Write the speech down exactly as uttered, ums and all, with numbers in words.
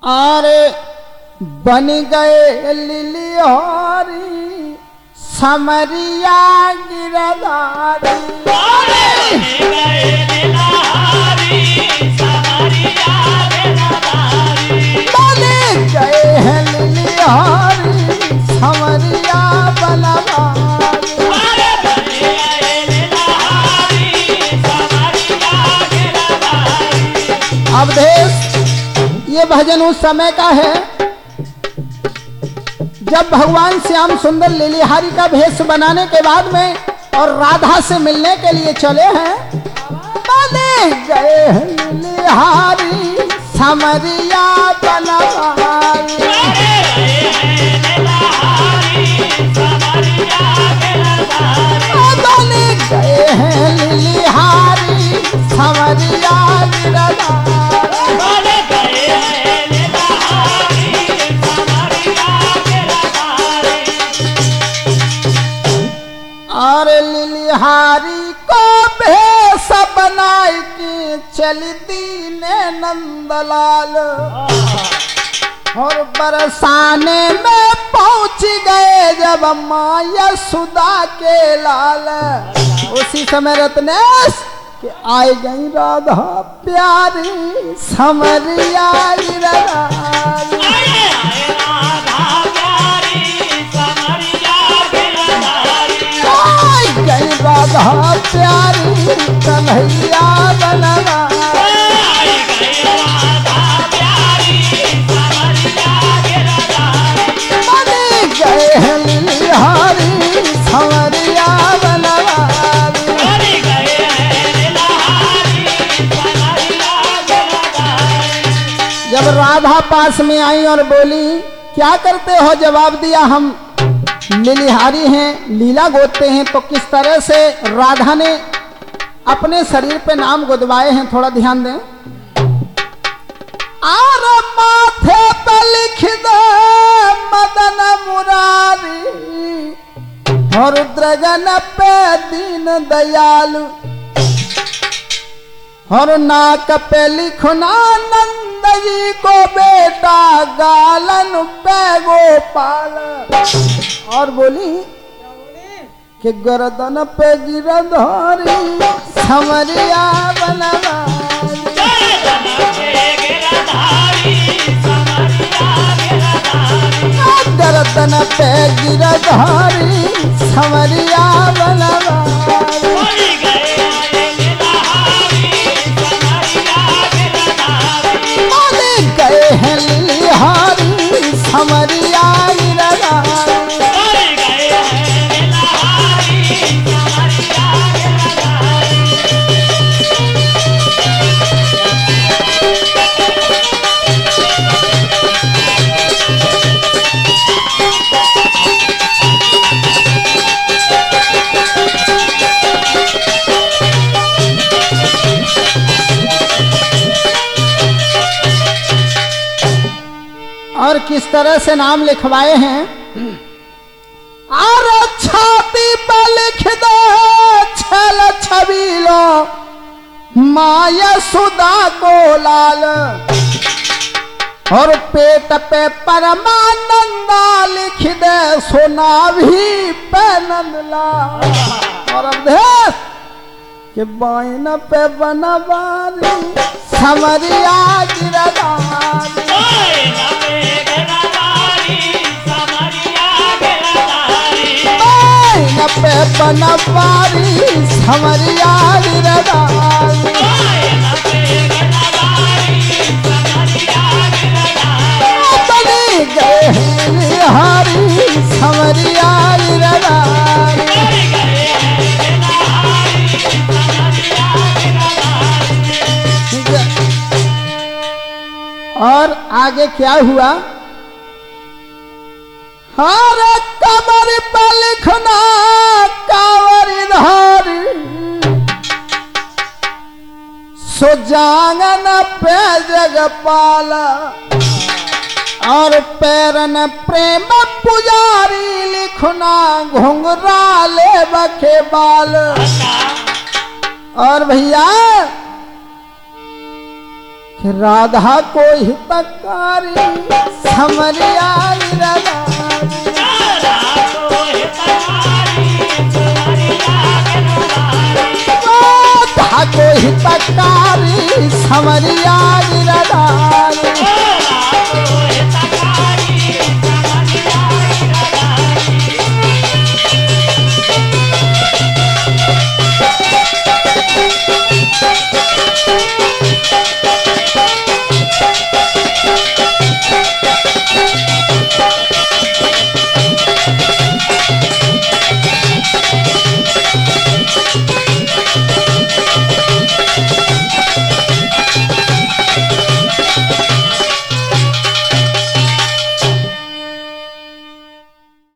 अरे बन गए लिलिहारी समरिया गिरधारी। बन गए हैं लिलिहारी समरिया बलवारी। अब देश ये भजन उस समय का है जब भगवान श्याम सुंदर लिलिहारी का भेष बनाने के बाद में और राधा से मिलने के लिए चले हैं। बने गए हैं लिलिहारी समरिया बनवारी। बने गए हैं लिलिहारी समरिया गिरधारी। और लिलिहारी को भेष बनाई की चली दीने नंदलाल। और बरसाने में पहुंच गए जब माँ यशोदा के लाल। उसी समय रत्नेश कि आई गई राधा प्यारी समरिया गिरधारी। गई राधा प्यारी कन्हैया बनवारी। बने गए हैं लिलिहारी समरिया बनवारी। जब राधा पास में आई और बोली क्या करते हो, जवाब दिया हम लिलिहारी हैं, लीला गोदते हैं। तो किस तरह से राधा ने अपने शरीर पे नाम गुदवाए हैं, थोड़ा ध्यान दें। आर माथे पे लिख दे मदन मुरारी और रुद्रगन पे दीन दयालु। और नाक पे लिखना नंद जी को बेटा गालन पे गोपाल। और बोली कि गर्दन पे गिरधारी समरिया बनवारी। गर्दन पे गिरधारी समरिया बनवारी। गए हैं लिलिहारी समरिया गिरधारी। और किस तरह से नाम लिखवाए हैं। अरे छाती पर लिख दे छल छबीलो माँ यशोदा को लाल। और पेट पे परमानंदा लिख दे सोना भी पे नंदलाल। और अब देख कि बाइन पे बनवारी समरिया गिरधारी। बाइन पे बनवारी समरिया गिरधारी। बने गए हैं लिलिहारी समरिया गिरधारी। और आगे क्या हुआ। हर कमर पर लिखना कांवरी धारी। सुजांगन पे जगपाल। और पैरन प्रेम पुजारी लिखना घुंघराले बखे बाल। और भैया कि राधा को हितकारी समरिया गिरधारी। राधा को हितकारी समरिया गिरधारी।